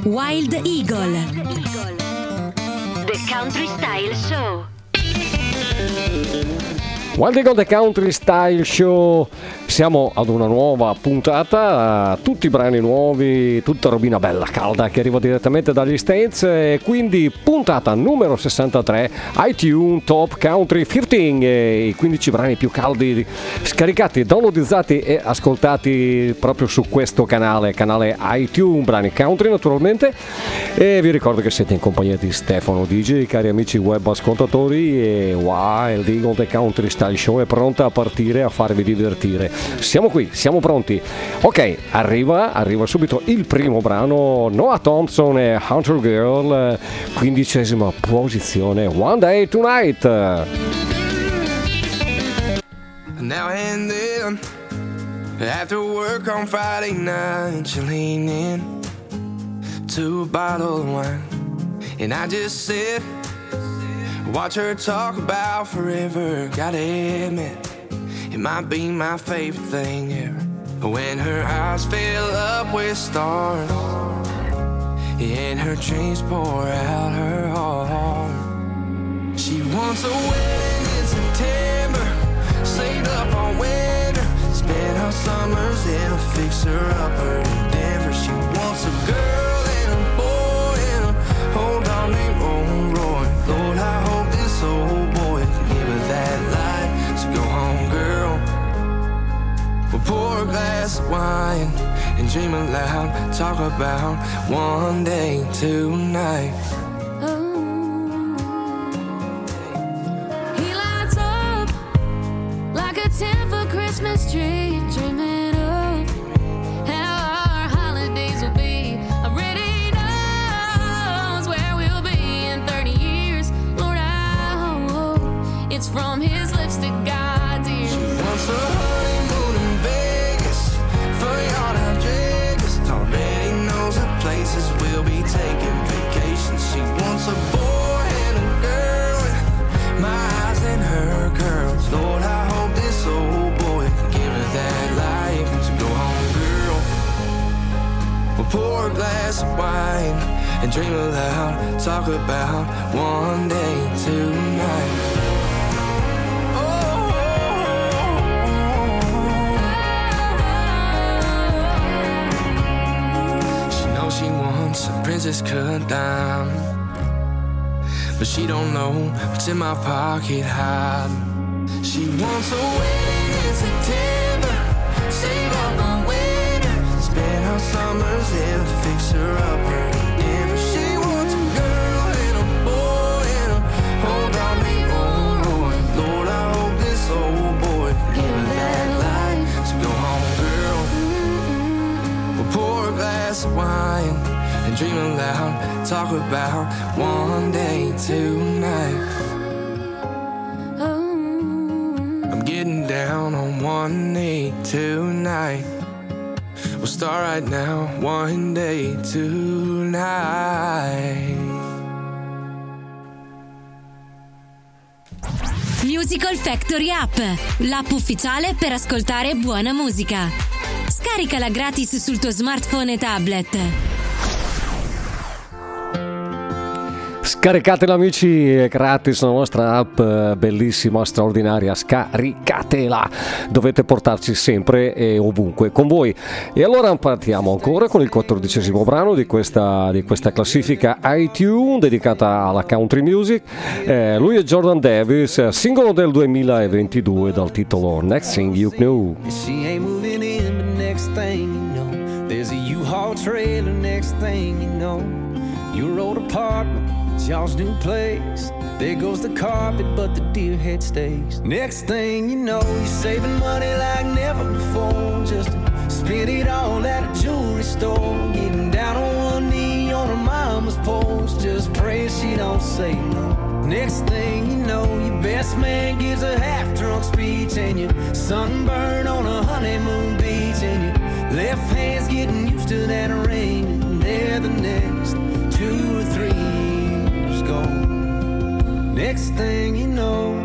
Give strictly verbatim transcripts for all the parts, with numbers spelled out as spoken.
Wild Eagle. The Country Style Show. Wild Eagle The Country Style Show. Siamo ad una nuova puntata, tutti brani nuovi, tutta robina bella calda che arriva direttamente dagli States, e quindi puntata numero sessantatré, iTunes Top Country quindici, e i quindici brani più caldi scaricati, downloadizzati e ascoltati proprio su questo canale, canale iTunes, brani country naturalmente. E vi ricordo che siete in compagnia di Stefano D J, cari amici web ascoltatori, e Wild Eagle The Country Style Show è pronta a partire, a farvi divertire. Siamo qui, siamo pronti. Ok, arriva, arriva subito il primo brano, Noah Thompson e Hunter Girl, quindicesima posizione, One Day Tonight. Now and then, after work on Friday night, you lean in to a bottle of wine, and I just sit, watch her talk about forever. Gotta admit, it might be my favorite thing ever. When her eyes fill up with stars, and her dreams pour out her heart. She wants a wedding in September, saved up all winter, spent her summers in a fixer-upper in Denver. She wants a girl and a boy and a hold on me, roll, roll. Lord, I hope this old boy can give her that light. So go home, girl. We'll pour a glass of wine and dream aloud. Talk about one day tonight. Oh, he lights up like a ten foot Christmas tree, dreaming of how our holidays will be. Already knows where we'll be in thirty years. Lord, I hope it's from his lips to God's ears. She wants a honeymoon in Vegas, for y'all to Vegas. Already knows the places we'll be taking vacations. She wants a boy and a girl, and my eyes and her curls. Lord, I hope this old boy can give her that life. So go home, girl. We'll pour a glass of wine and dream aloud. Talk about one day tonight. She wants a princess cut diamond, but she don't know what's in my pocket hiding. She wants a wedding in September, save up on winter, spend her summers in a fixer-upper in Denver. She wants a girl and a boy and a hold on me, oh Lord. Lord, I hope this old boy can give her that life. So go home, girl. We'll pour a glass of wine and dream aloud. Talk about one day tonight. I'm getting down on one knee tonight. We'll start right now. One day tonight. Musical Factory App, l'app ufficiale per ascoltare buona musica. Scaricala gratis sul tuo smartphone e tablet. Scaricatela amici, è gratis la nostra app, bellissima, straordinaria, scaricatela, dovete portarci sempre e ovunque con voi. E allora partiamo ancora con il quattordicesimo brano di questa, di questa classifica iTunes dedicata alla country music. Eh, lui è Jordan Davis, singolo del duemilaventidue dal titolo Next Thing You Know. She ain't moving in, but next thing you know, there's a U-Haul trailer. Next thing you know, your old apartment, y'all's new place. There goes the carpet, but the deer head stays. Next thing you know, you're saving money like never before, just to spend it all at a jewelry store. Getting down on one knee on her mama's porch, just praying she don't say no. Next thing you know, your best man gives a half-drunk speech, and you're sunburned on a honeymoon beach, and your left hand's getting used to that ring, and there the next two or three years go. Next thing you know,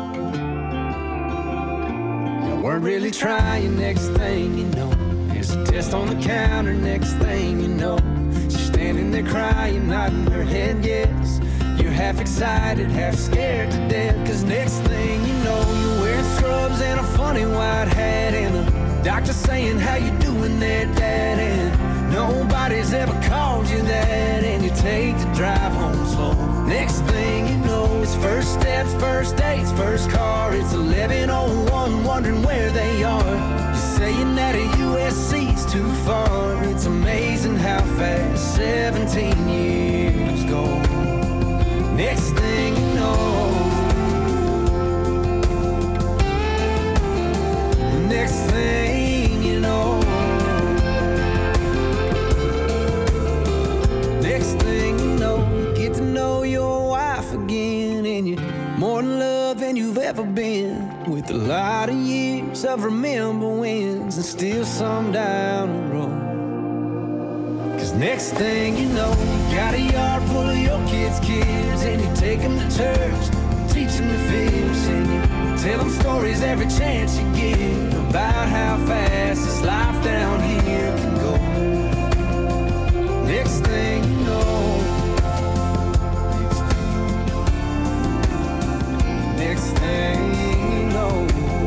you weren't really trying. Next thing you know, there's a dressed on the counter. Next thing you know, she's standing there crying, nodding her head yes. You're half excited, half scared to death, cause next thing you know, you're wearing scrubs and a funny white hat, and the doctor saying, how you doing there, Dad? And nobody's ever called you that, and you take the drive home slow. Next thing you know, it's first steps, first dates, first car. It's eleven oh one, wondering where they are. You're saying that a U S C's too far. It's amazing how fast seventeen years go. Next thing you know, next thing you know, next thing you know, you get to know your wife again, and you're more in love than you've ever been, with a lot of years of remember wins and still some down the road. Cause next thing you know, you got a yard full of your kids' kids, and you take them to church, teach them to fish, and you tell them stories every chance you get about how fast this life down here can go. Next thing you know, next thing you know,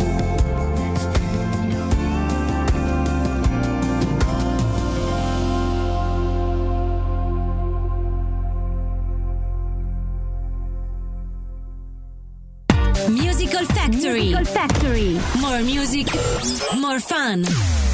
Musical Factory. Musical Factory. More music, more fun.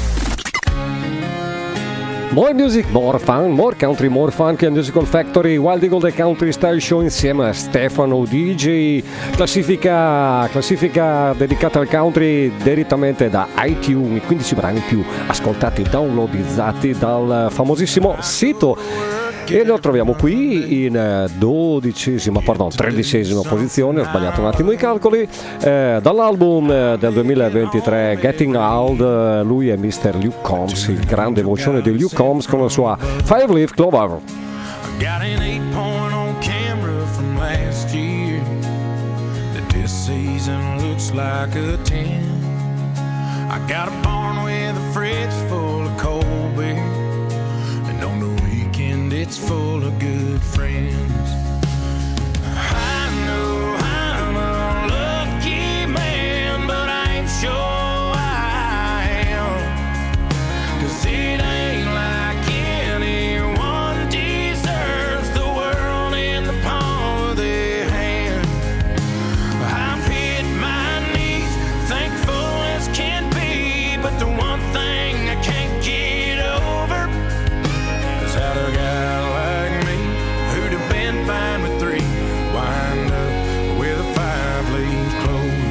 More music, more fun, more country, more fun che Musical Factory, Wild Eagle The Country Style Show insieme a Stefano D J. Classifica, classifica dedicata al country direttamente da iTunes, quindici brani più ascoltati, downloadizzati dal famosissimo sito. E lo troviamo qui in dodicesima, pardon, tredicesima posizione, ho sbagliato un attimo i calcoli, eh, dall'album del duemilaventitré Getting Old. Lui è mister Luke Combs, il grande vocone di Luke Combs con la sua Five Leaf Clover. Got an eight point on camera from last year that this season looks like a ten. I got a barn with a fridge full of cold beer, and on the weekend it's full of good friends. I know I'm a lucky man, but I ain't sure I am, 'cause it ain't like anyone deserves the world in the palm of their hand. I've hit my knees, thankful as can be, but the one thing I can't get over is how a guy like me, who'd have been fine with three, wind up with a five-leaf clover.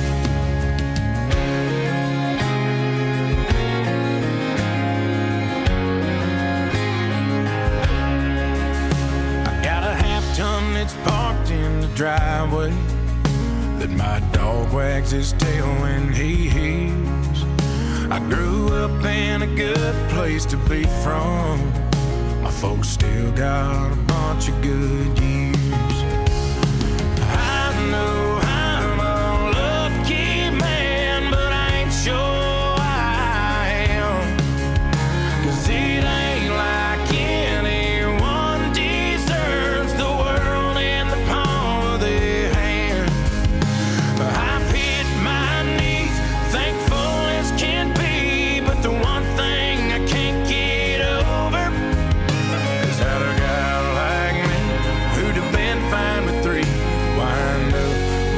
I got a half-ton that's parked in the driveway that my dog wags his tail when he hears. I grew up in a good place to be from. My folks still got a bunch of good years. I know I'm a lucky man, but I ain't sure I am, 'cause it ain't like anyone deserves the world in the palm of their hand. I've hit my knees, thankful as can be, but the one thing I can't get over is how a guy like me, who'd have been fine with three, wind up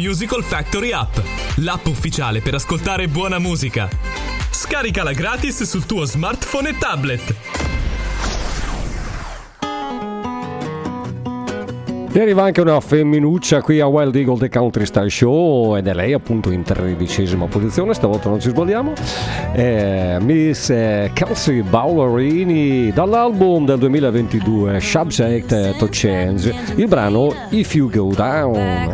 Musical Factory App, l'app ufficiale per ascoltare buona musica. Scaricala gratis sul tuo smartphone e tablet. E arriva anche una femminuccia qui a Wild Eagle The Country Style Show ed è lei appunto in tredicesima posizione, stavolta non ci sbagliamo, eh, Miss eh, Kelsey Ballerini dall'album del duemilaventidue Subject to Change, il brano If You Go Down.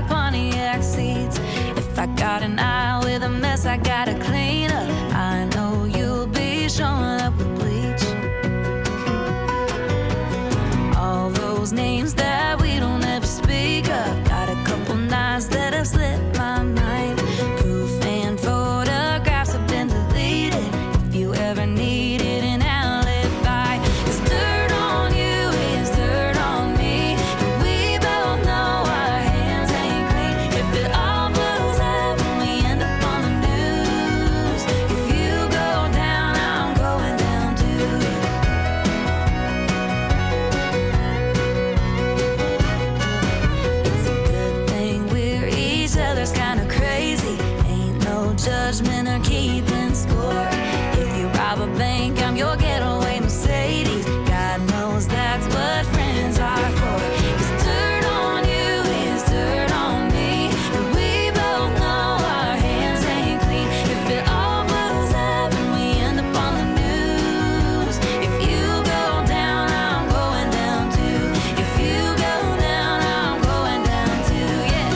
Names that we don't ever speak of. Got a couple nights that have slipped my mind. Proof and photographs have been deleted. If you ever needed an alibi, it's dirt on you, it's dirt on me. And we both know our hands ain't clean. If it all blows up and we end up on the news, if you go down, I'm going down too. Kinda crazy, ain't no judgment or keeping score. If you rob a bank, I'm your getaway Mercedes. God knows that's what friends are for. It's dirt on you, it's dirt on me. And we both know our hands ain't clean. If it all blows up and we end up on the news, if you go down, I'm going down too. If you go down, I'm going down too, yeah.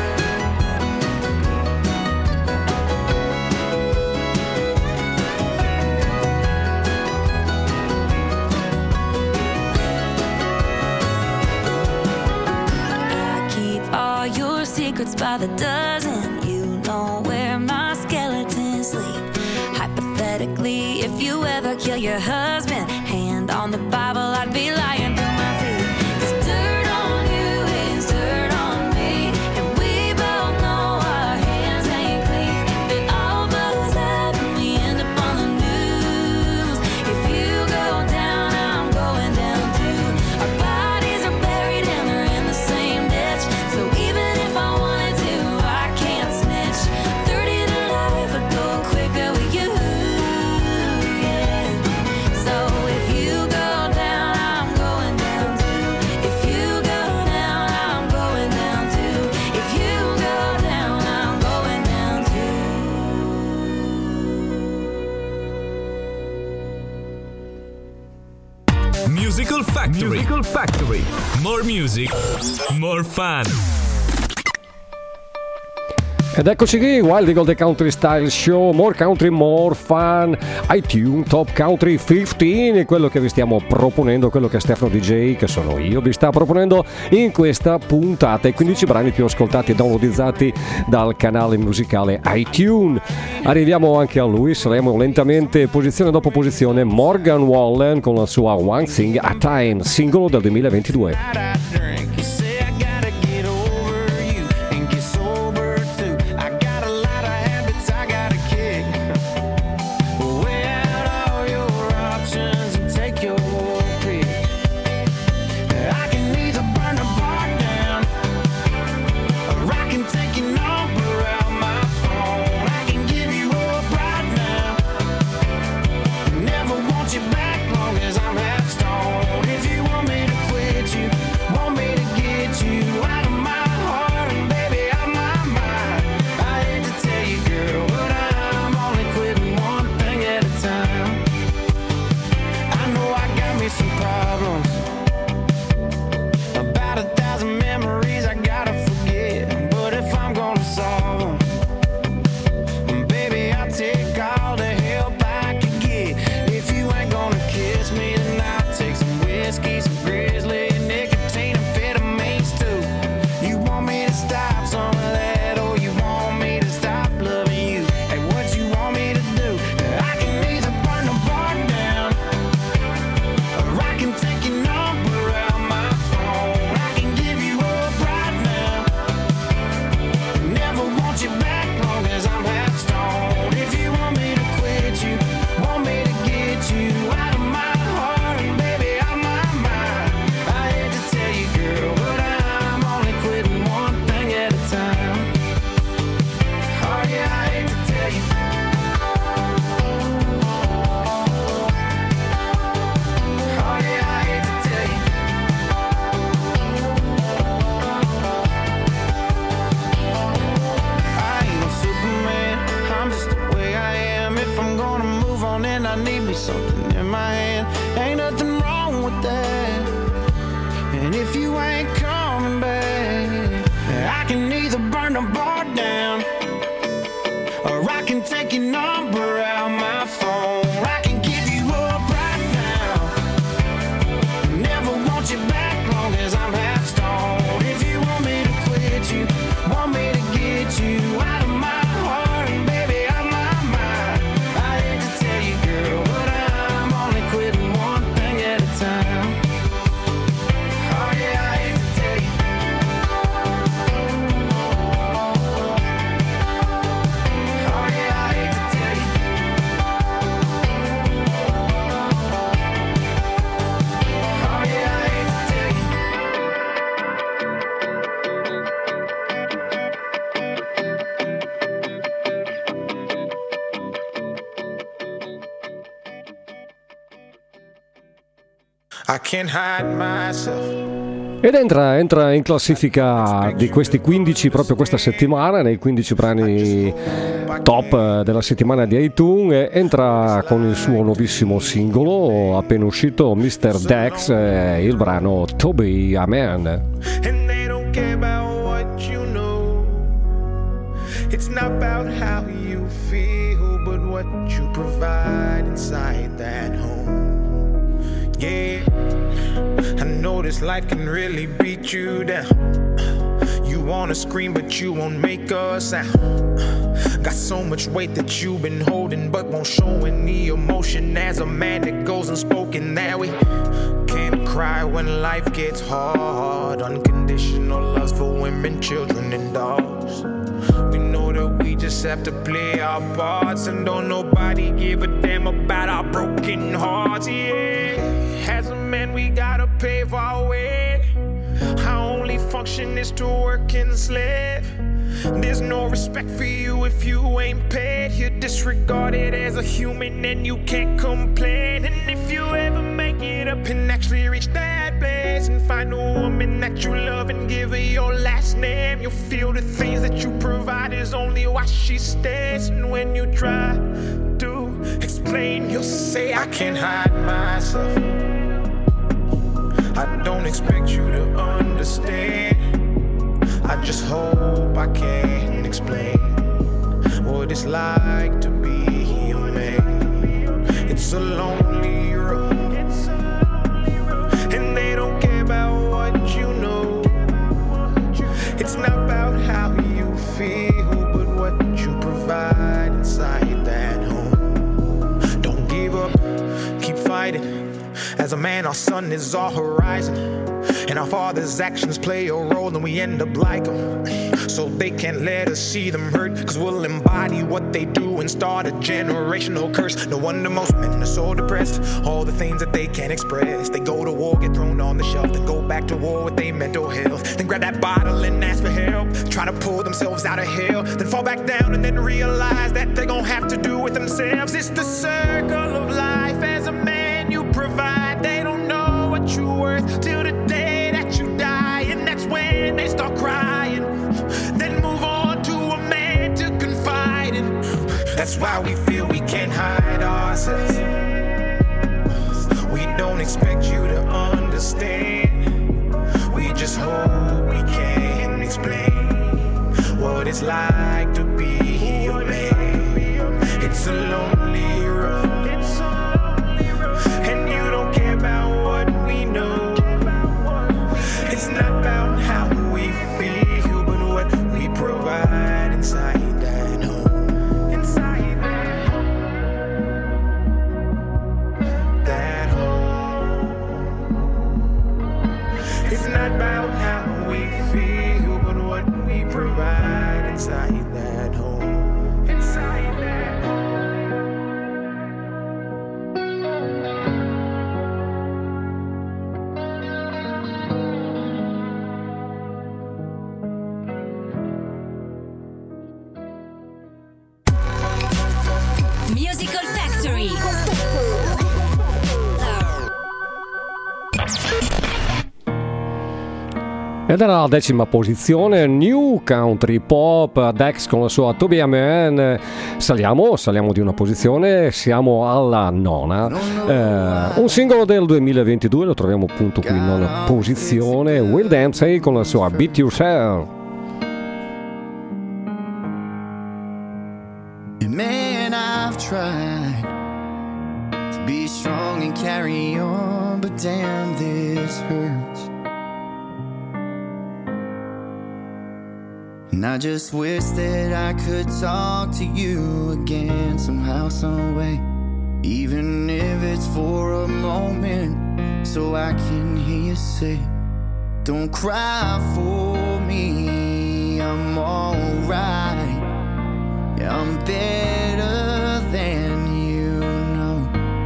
All your secrets by the dozen. You know where my skeletons sleep. Hypothetically, if you ever kill your husband, hand on the Bible, I'd be lying through my teeth. It's dirt on you, it's dirt on me. And we both know our hands ain't clean. If it all blows up and we end up on the news, if you go down, I'm going down too. Our bodies are buried and they're in the same ditch. So even if I wanted to, I can't snitch. thirty to life would go quicker with you, yeah. So if you go down, I'm going down too. If you go down, I'm going down too. If you go down, I'm going down too. Musical Factory. Musical Factory. More music, more fun. Ed eccoci qui, Wild Eagle The Country Style Show, more country, more fun, iTunes Top Country quindici, quello che vi stiamo proponendo, quello che Stefano D J, che sono io, vi sta proponendo in questa puntata, i quindici brani più ascoltati e downloadizzati dal canale musicale iTunes. Arriviamo anche a lui, saremo lentamente posizione dopo posizione, Morgan Wallen con la sua One Thing at a Time, singolo del duemilaventidue. You back. me something in my hand. Ain't nothing wrong with that. And if you ain't coming back, I can either burn the bar down, or I can take your number out my phone. I can give you up right now, never want you back long as I'm half stoned. If you want me to quit you, want me to get you out of my heart, and baby out my mind. I hate to tell you, girl, but I'm only quitting one thing at a time. Oh yeah, I hate to tell you. Oh yeah, I hate to tell you. Oh yeah, I hate to tell you. I can't hide myself. Ed entra, entra in classifica di questi quindici proprio questa settimana, nei quindici brani top della settimana di iTunes, e entra con il suo nuovissimo singolo appena uscito, mister Dex, e il brano To Be a Man. And they don't care about what you know. It's not about how you feel, but what you provide inside that home. Yeah, I know this life can really beat you down. You wanna scream, but you won't make a sound. Got so much weight that you've been holding, but won't show any emotion. As a man that goes unspoken, that we can't cry when life gets hard. Unconditional loves for women, children, and dogs. We know that we just have to play our parts, and don't nobody give a damn about our broken hearts. Yeah, as a man we gotta pave our way. Our only function is to work and slave. There's no respect for you if you ain't paid. You're disregarded as a human and you can't complain. And if you ever make it up and actually reach that place and find a woman that you love and give her your last name, you'll feel the things that you provide is only why she stays. And when you try to explain, you'll say, I can't hide myself. I don't expect you to understand. I just hope I can explain what it's like to be a man. It's a lonely road, and they don't care about what you know. It's not about how you feel, but what you provide inside that home. Don't give up, keep fighting. As a man, our sun is our horizon, and our father's actions play a role, and we end up like them. So they can't let us see them hurt, cause we'll embody what they do and start a generational curse. No wonder most men are so depressed, all the things that they can't express. They go to war, get thrown on the shelf, then go back to war with their mental health. Then grab that bottle and ask for help, try to pull themselves out of hell, then fall back down and then realize that they're gonna have to do it themselves. It's the circle of life. As a man you provide, they don't know what you're worth till the day that you die, and that's when they start crying. Then move on to a man to confide in. That's why we feel we can't hide ourselves. We don't expect you to understand. We just hope we can explain what it's like to be a man. It's a lonely road, and you don't care about what we know. It's not about how we feel, but what we provide inside that home. Inside that home. That home. It's not about how we feel, but what we provide inside that home. Inside that home. Musical Factory. Ed era la decima posizione, New Country Pop, Dex con la sua To Be a Man. Saliamo, saliamo di una posizione, siamo alla nona. Eh, un singolo del duemilaventidue, lo troviamo appunto qui in nona posizione, Will Dempsey con la sua Beat Yourself. Man, I've tried to be strong and carry on, but damn, this hurts. And I just wish that I could talk to you again somehow, some way, even if it's for a moment, so I can hear you say, don't cry for me, I'm alright. Yeah, I'm better than you know.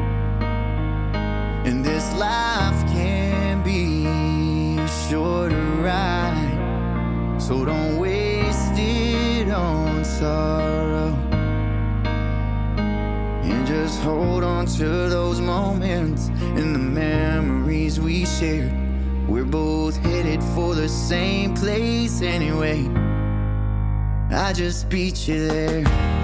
And this life can be short to ride, so don't waste it on sorrow. And just hold on to those moments and the memories we shared. We're both headed for the same place anyway. I just beat you there.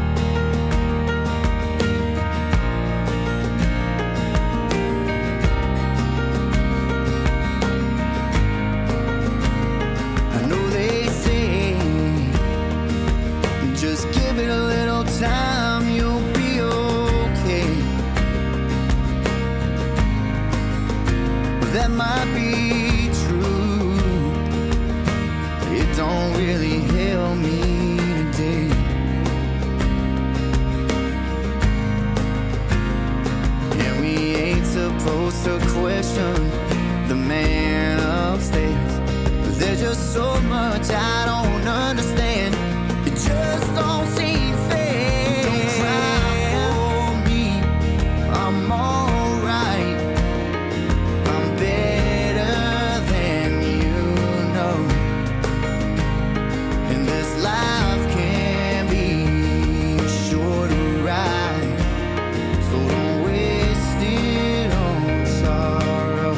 I know they say just give it a little time, you'll be okay. But that might be true. It don't really help me. And we ain't supposed to question the man upstairs, but there's just so much I don't understand. It just don't seem fair. Don't cry for me, I'm alright. I'm better than you know. And this life can be short to ride, so don't waste it on sorrow.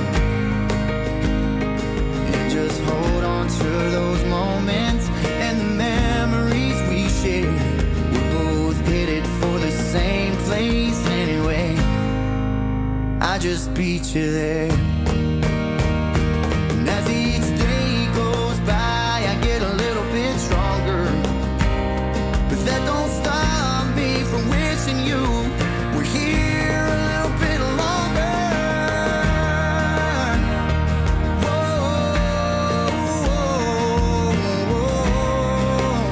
And just hold on to those moments and the memories we shared. We're both headed for the same place anyway. I just beat you there. And as each day goes by, I get a little bit stronger, but that don't stop me from wishing you were here a little bit longer. Whoa, whoa, whoa.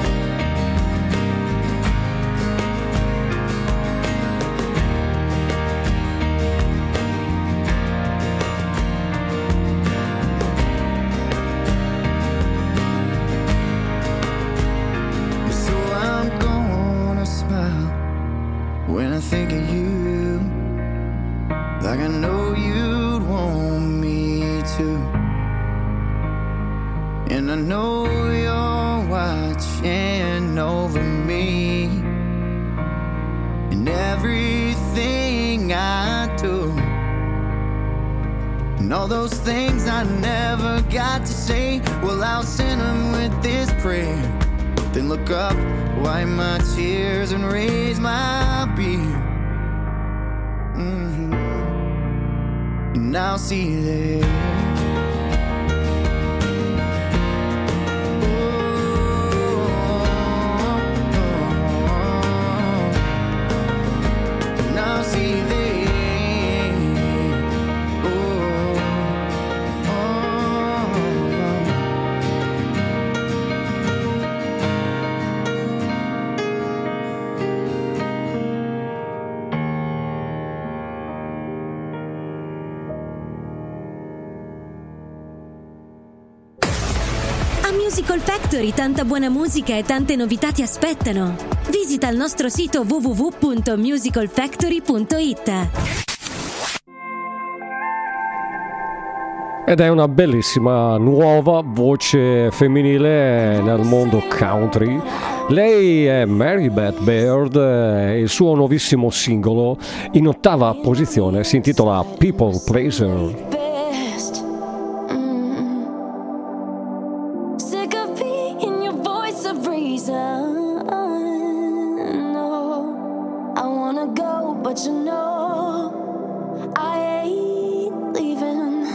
So I'm gonna smile when I think of you, like I know you'd want me to. And I know you're watching over me in everything I do. And all those things I never got to say, well, I'll send them with this prayer. Then look up, wipe my tears and raise my beer. Mm-hmm. And I'll see you there. And I'll see you there. Musical Factory, tanta buona musica e tante novità ti aspettano. Visita il nostro sito w w w punto musical factory punto i t. Ed è una bellissima nuova voce femminile nel mondo country. Lei è Mary Beth Baird e il suo nuovissimo singolo in ottava posizione si intitola People Pleaser. wanna go, but you know I ain't leaving.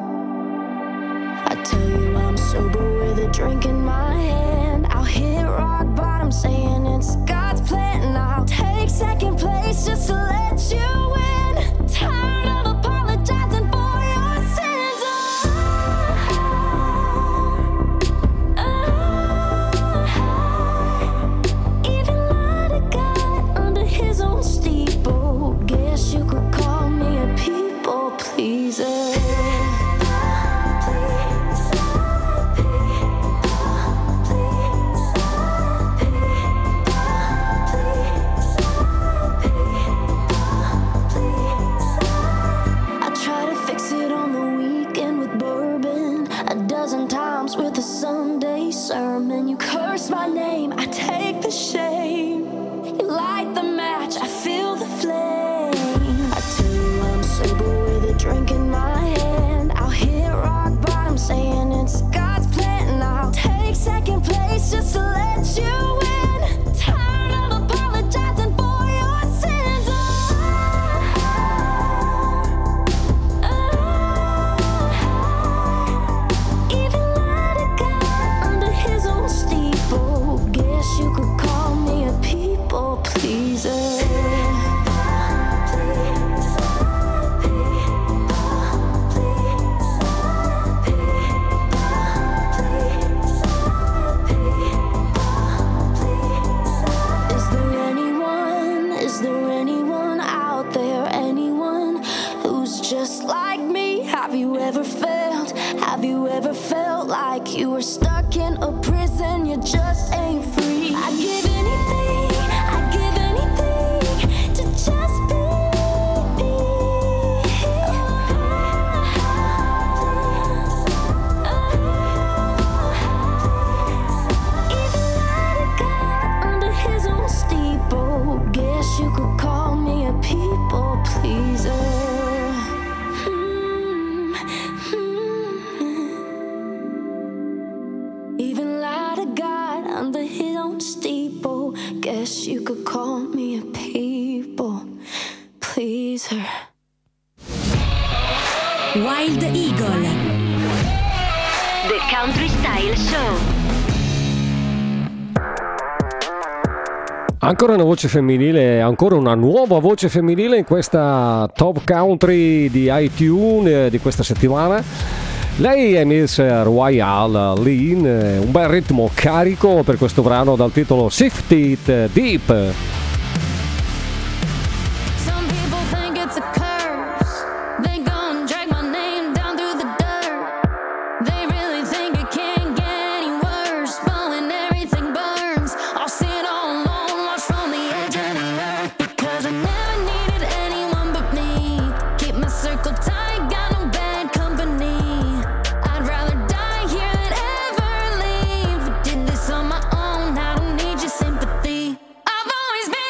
I tell you I'm sober with a drink in my hand. I'll hit rock bottom saying it's God's plan, and I'll take second place just to let you win. Tired of apologizing for your sins. Oh, oh, even lied to God under his own steeple. Guess you could call me a people pleaser. With a Sunday sermon, you curse my name, I take the shame. You light the match, I feel the flame. I tell you I'm sober with a drink in my hand. I'll hit rock bottom saying it's God's plan, and I'll take second place just to let you win. Tired of apologizing for your sins. Oh, oh, even his own steeple. Guess you could call me a people pleaser. Is there anyone, is there anyone out there, anyone who's just like me? Have you ever felt, have you ever felt like you were stuck in a prison, you just ain't free? I'd give anything, I'd give anything to just be me. Even lied to God under his own steeple. Guess you could call me a people pleaser. Under his own steeple, guess you could call me a people pleaser. Wild Eagle, The Country Style Show. Ancora una voce femminile, ancora una nuova voce femminile in questa Top Country di iTunes di questa settimana. Lei è Miss Royale Lean, un bel ritmo carico per questo brano dal titolo Sifted Deep. I've always been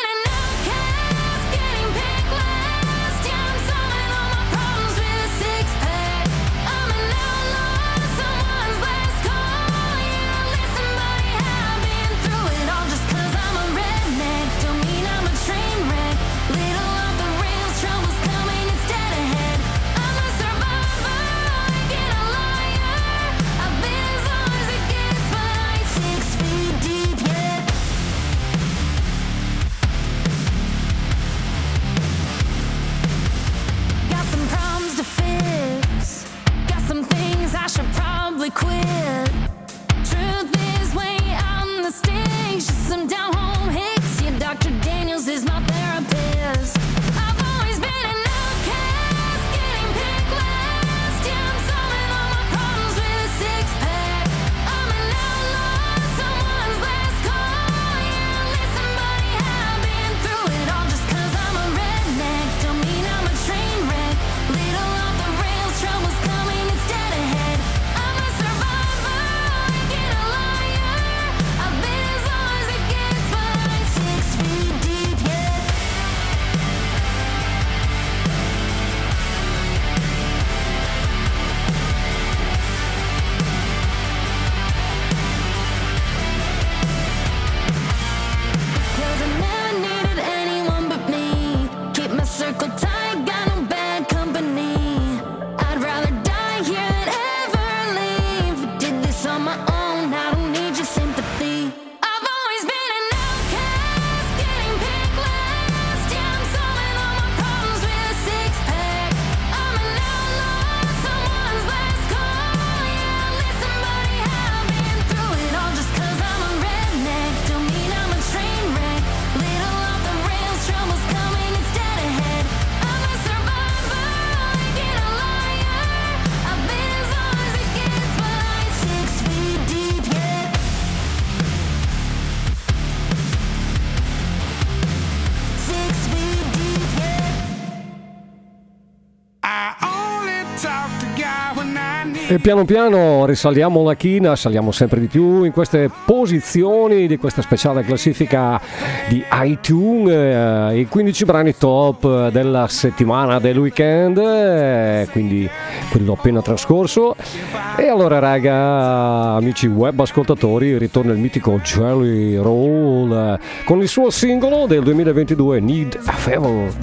E piano piano risaliamo la china, saliamo sempre di più in queste posizioni di questa speciale classifica di iTunes, eh, i quindici brani top della settimana del weekend, eh, quindi quello appena trascorso. E allora raga, amici web ascoltatori, ritorna il mitico Jelly Roll eh, con il suo singolo del duemilaventidue, Need a Favor.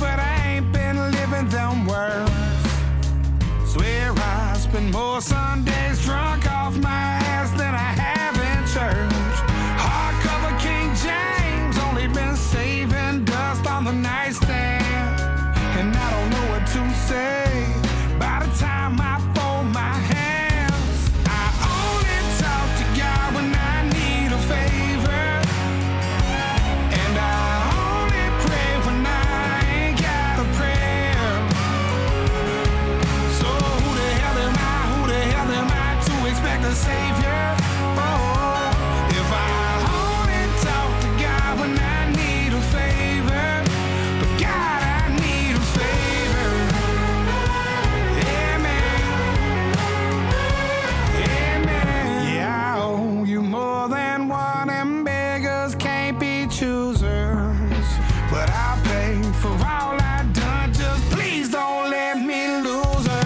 More Sundays drunk off my ass than I have in church. Hardcover King James, only been saving dust on the nightstand. And I don't know what to say by the time I fold my hands. I only talk to God when I need a favor. And I only pray when I ain't got a prayer. So who the hell am I? Expect a savior. Oh, if I only talk to God when I need a favor, but God, I need a favor. Amen. Amen. Yeah, I owe you more than one, and beggars can't be choosers. But I'll pay for all I've done. Just please don't let me lose her.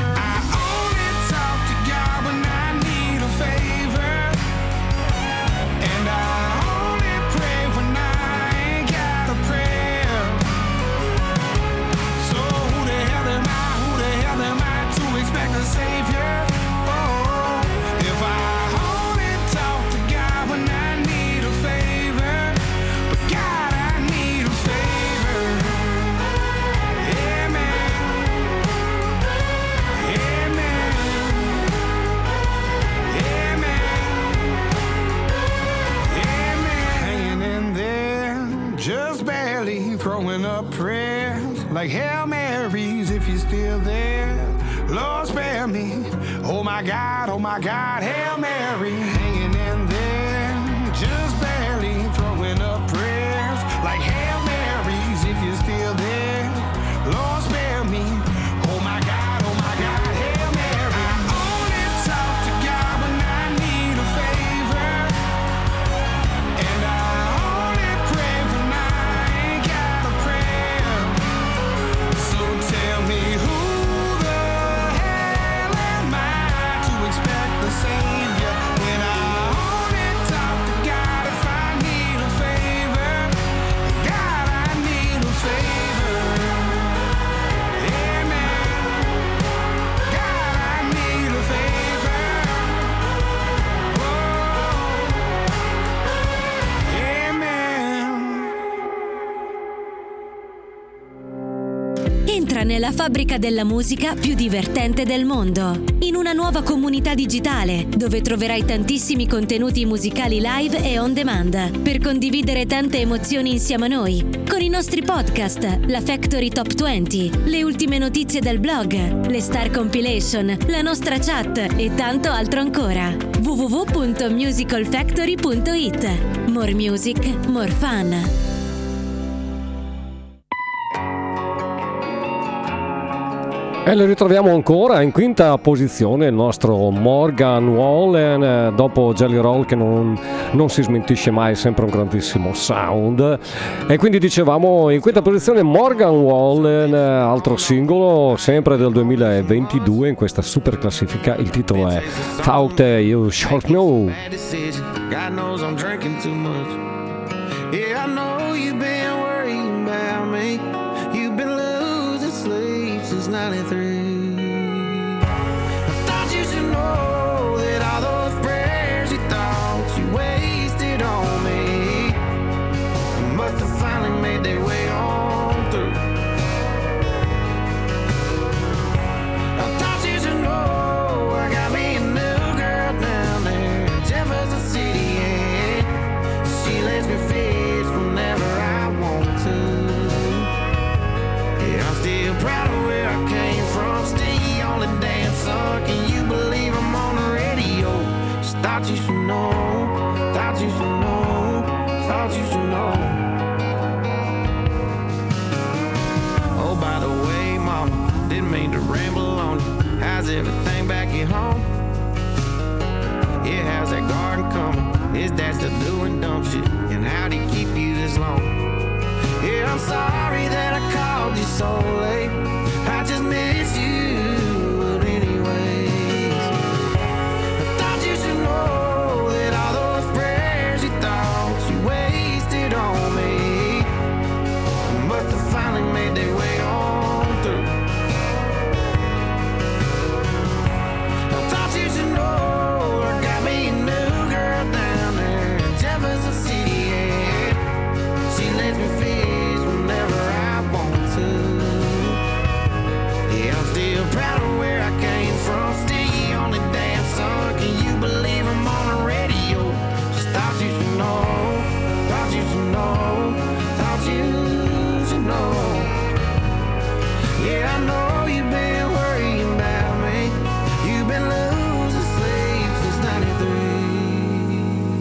Like Hail Marys, if you're still there, Lord spare me. Oh my God, oh my God, Hail Mary, hanging in there, just barely throwing up prayers. Like Hail Marys, if you're still there, Lord spare me. Oh my God, oh my God, Hail Mary. I only talk to God when I need a favor, and I only pray when I ain't got a prayer. So tell me who the hell am I to expect the Savior when I only talk to God if I need a favor? God, I need a favor. Amen. God, I need a favor. Oh, amen. Entra nella fabbrica della musica più divertente del mondo, in una nuova comunità digitale dove troverai tantissimi contenuti musicali live e on demand per condividere tante emozioni insieme a noi, con i nostri podcast, la Factory Top venti, le ultime notizie del blog, le Star Compilation, la nostra chat e tanto altro ancora. w w w punto musical factory punto i t. More music, more fun. E lo ritroviamo ancora in quinta posizione il nostro Morgan Wallen, dopo Jelly Roll che non, non si smentisce mai, sempre un grandissimo sound. E quindi dicevamo in quinta posizione Morgan Wallen, altro singolo sempre del duemilaventidue in questa super classifica. Il titolo è Thought You Should Know. God knows I'm drinking too much. Yeah, I know you've been worrying about me. You've been losing sleep since ninety-three. I thought you should know that all those prayers you thought you wasted on me must have finally made their way on through. I thought you should know I got me a new girl down there in Jefferson City, and she lets me fish whenever I want to. Yeah, I'm still proud of where I came from. Stay on the dance song. Can you believe I'm on the radio? Just thought you should know. Thought you should know. Thought you should know. Oh, by the way, mama, didn't mean to ramble on you. How's everything back at home? how's that garden coming? Is that still doing dumb shit? And how'd he keep you this long? Yeah, I'm sorry that I called you so late. I just miss you, but anyways, I thought you should know that all those prayers you thought you wasted on me must have finally made their way on through. I thought you should know I got me a new girl down there in Jefferson City, yeah. She lets me fish whenever I want to. Yeah, I'm still proud of where I came from. Still you on the damn sun. Can you believe I'm on the radio? Just thought you should know. Thought you should know. Thought you should know. Yeah, I know you've been worrying about me. You've been losing sleep since ninety-three.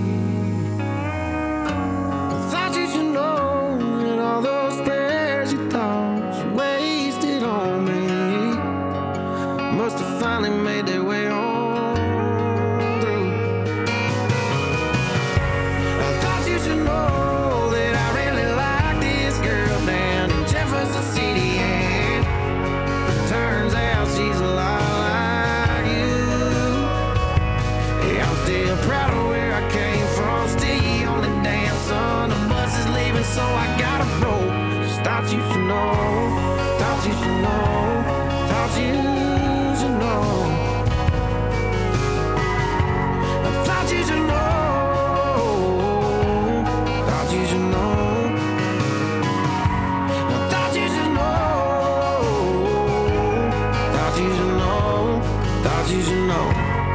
I thought you should know that all those prayers you thought you wasted on me must have finally made their way on through. I thought you should know that I really like this girl down in Jefferson City, and turns out she's a lot like you. Yeah, I'm still proud of where I came from. Still you on the damn sun. The bus is leaving, so I gotta roll. Just thought you should know. Thought you should know. Thought you should know. I thought you should know. Thought you should know. I thought you should know. Thought you should know. Thought you should know.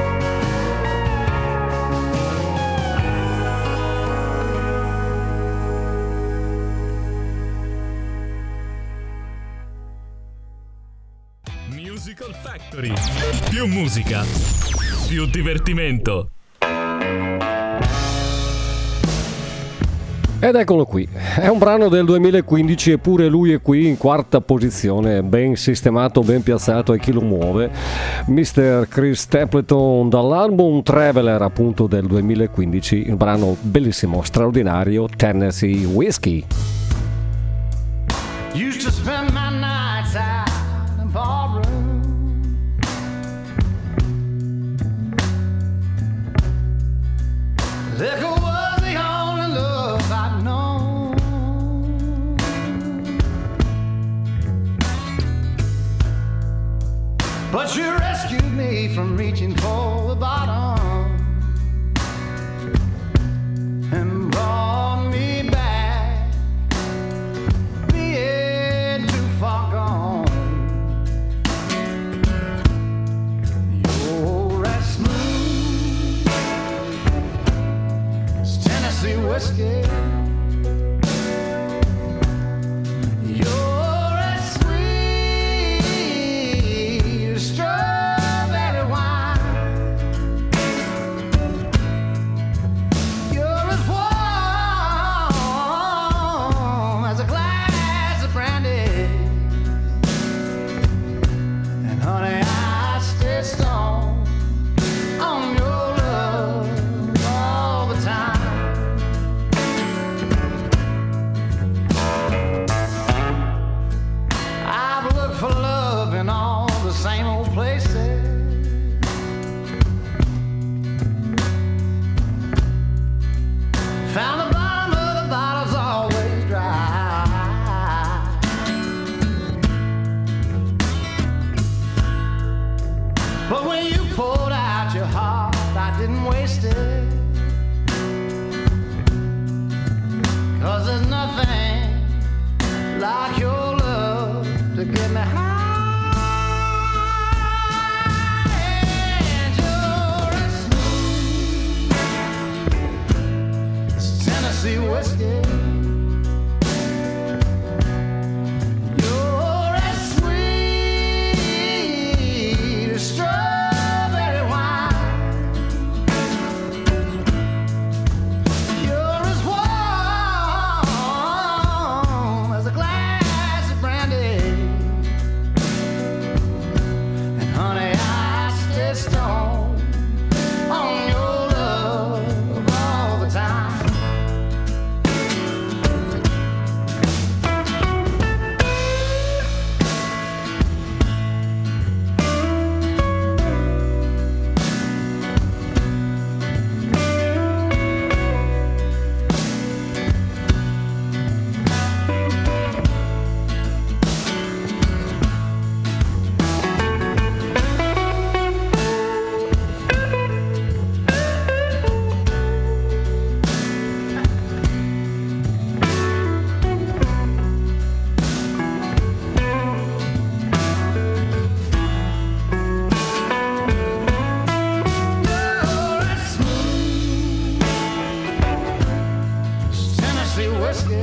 Musical Factory. Più musica, più divertimento. Ed eccolo qui, è un brano del duemilaquindici eppure lui è qui in quarta posizione, ben sistemato, ben piazzato e chi lo muove, mister Chris Stapleton dall'album Traveler appunto del duemilaquindici, il brano bellissimo, straordinario, Tennessee Whiskey. Used to spend my nights out in ballroom. Liquor was the only love I'd known. But you rescued me from reaching for the bottom and brought me back, being too far gone. You're as smooth as Tennessee whiskey. You're as sweet as strawberry wine.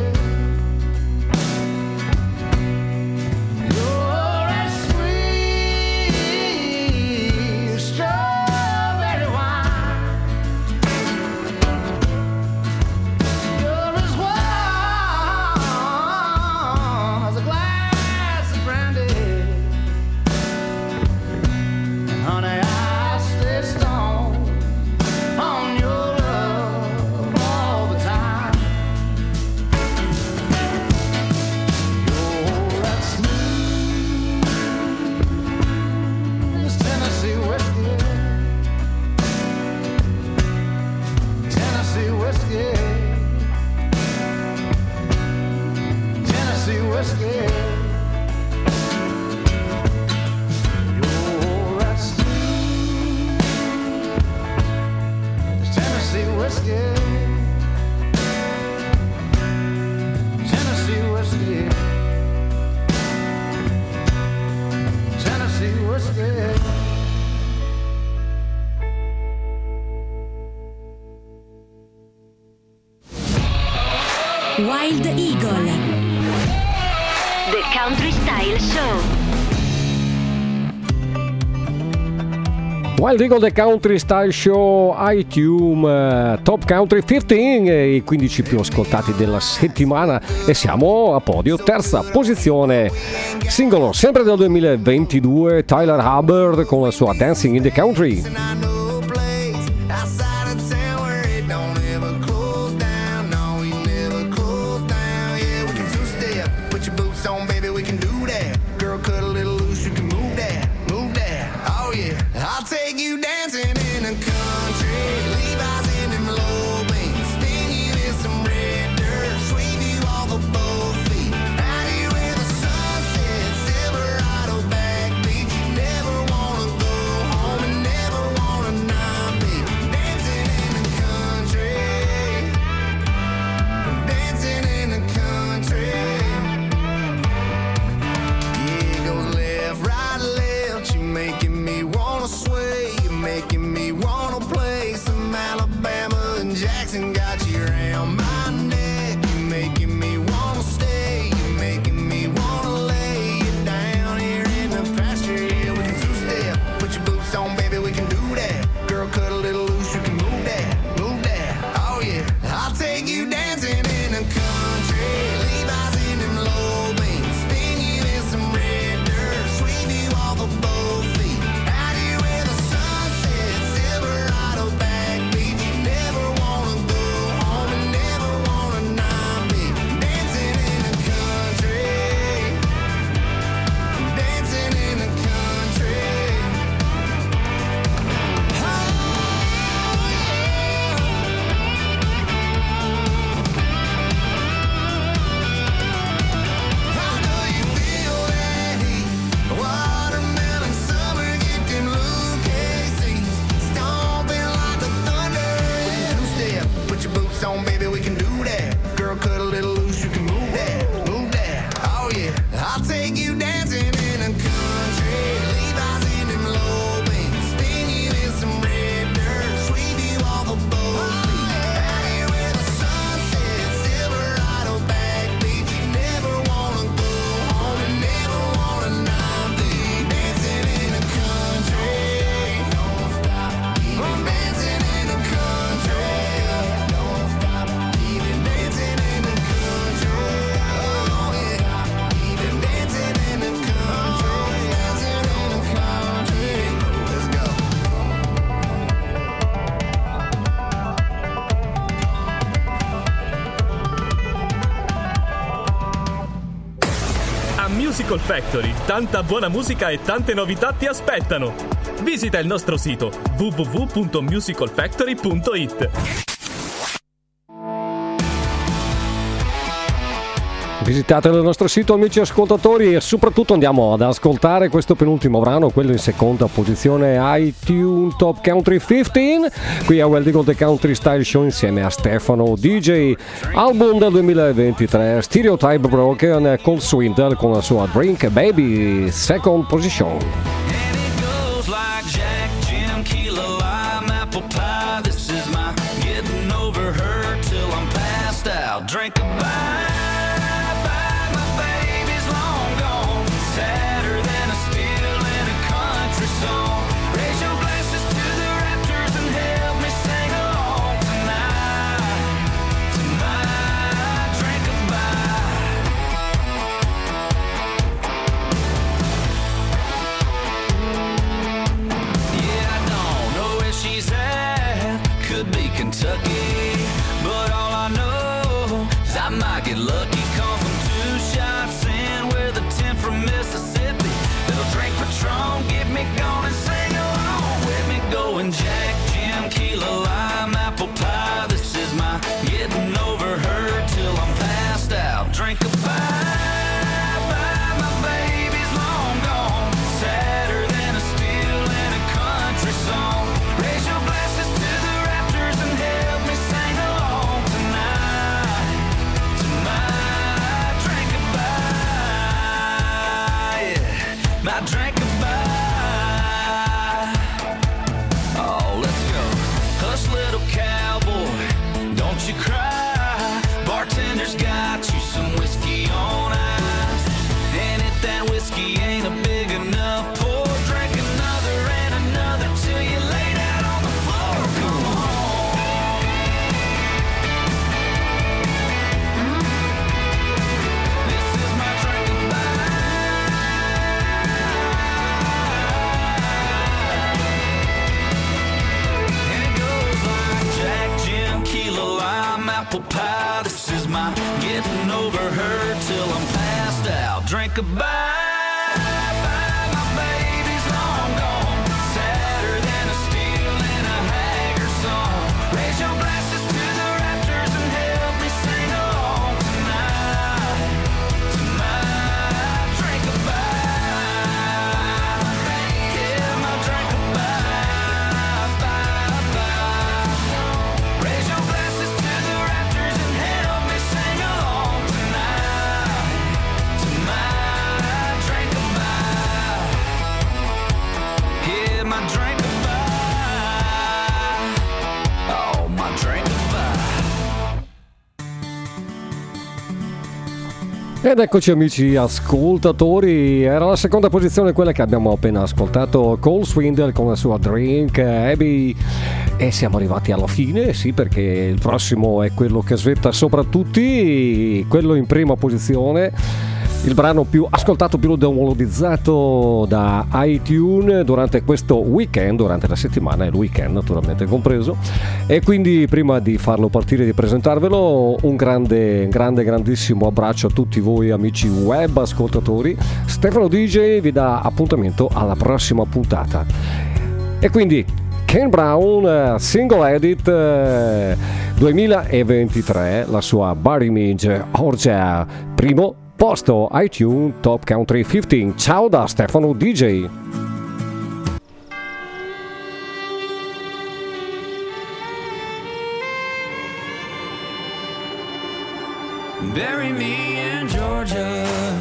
Wild Eagle, The Country Style Show. Wild Eagle, The Country Style Show, iTunes, uh, Top Country quindici, i quindici più ascoltati della settimana, e siamo a podio, terza posizione, singolo sempre del duemilaventidue, Tyler Hubbard con la sua Dancing in the Country. Musical Factory, tanta buona musica e tante novità ti aspettano. Visita il nostro sito w w w punto musical factory punto i t. Visitate il nostro sito, amici ascoltatori, e soprattutto andiamo ad ascoltare questo penultimo brano, quello in seconda posizione, iTunes Top Country quindici, qui a Wild Eagle The Country Style Show insieme a Stefano D J, album del duemilaventitré, Stereotype Broken, Cold Swindle con la sua Drink Baby, second position. Drink a bite. bye, bye, my baby's long gone. Sadder than a steel in a country song. Raise your glasses to the rafters and help me sing along tonight. To my drink goodbye, yeah, my drink goodbye. Oh, let's go. Hush, little cowboy, don't you cry. Bartender's got you some whiskey on ice. And if that whiskey ain't a big enough, pour, drink another and another till you lay down on the floor. Come on. This is my drink goodbye. And it goes like Jack, Jim, Kilo, Lime, apple pie. This is my getting over her till I'm passed out. Drink goodbye. Bye, my baby's long gone. Sadder than a steel in a Haggard song. Raise your glasses to the rafters and help me sing along tonight. To my drink goodbye. Yeah, my drink goodbye. Bye, bye. Raise your glasses to the rafters and help me sing along tonight. To my drink goodbye. Yeah, my drink goodbye. Oh, my drink goodbye. Ed eccoci amici ascoltatori, era la seconda posizione quella che abbiamo appena ascoltato, Cole Swindle con la sua Drink Abby, e siamo arrivati alla fine, sì, perché il prossimo è quello che svetta sopra tutti, quello in prima posizione, il brano più ascoltato, più downloadizzato da iTunes durante questo weekend, durante la settimana e il weekend naturalmente compreso. E quindi prima di farlo partire e di presentarvelo, un grande, grande, grandissimo abbraccio a tutti voi amici web ascoltatori. Stefano D J vi dà appuntamento alla prossima puntata. E quindi Kane Brown, single edit eh, duemilaventitré, la sua Bury Me in Georgia, primo posto iTunes Top Country quindici. Ciao da Stefano D J. Bury me in Georgia.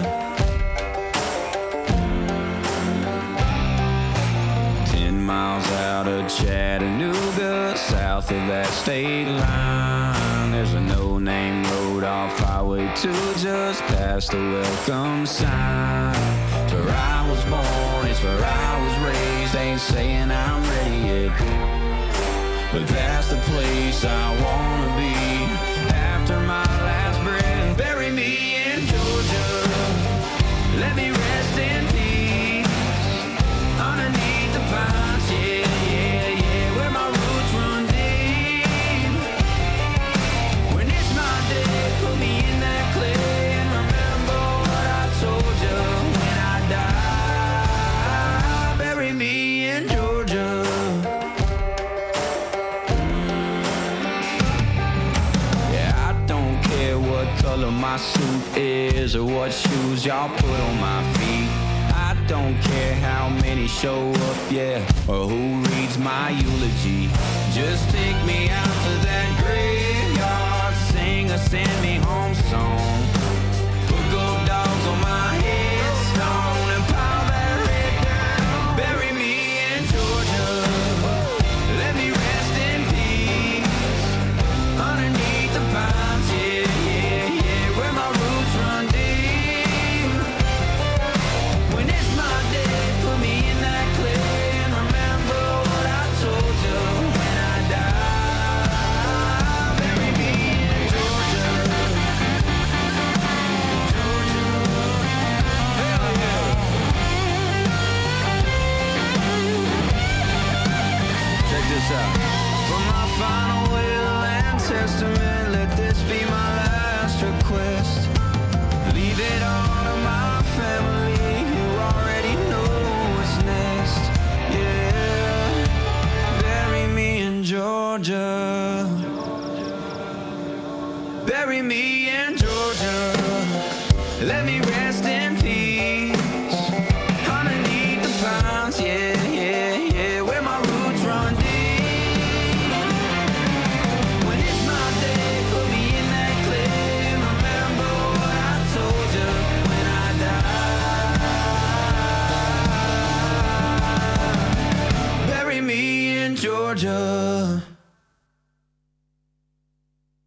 Ten miles out of Chattanooga, south of that state line, there's a no-name road off Highway two, just past the welcome sign. It's where I was born, it's where I was raised. Ain't saying I'm ready yet, but that's the place I wanna be after my last breath. Bury me in Georgia, let me rest in peace underneath the pines, yeah, yeah, yeah, where my roots run deep. When it's my day, put me in that clay and remember what I told you when I die. Bury me in Georgia. Color my suit is, or what shoes y'all put on my feet. I don't care how many show up, yeah, or who reads my eulogy. Just take me out to that graveyard, sing a send me home song. Put gold dogs on my headstone and pile that red down. Bury me in Georgia, let me rest in peace underneath the pines, yeah. For my final will and testament, let this be my last request. Leave it all to my family, who already know what's next. Yeah, bury me in Georgia. Bury me in Georgia. Georgia.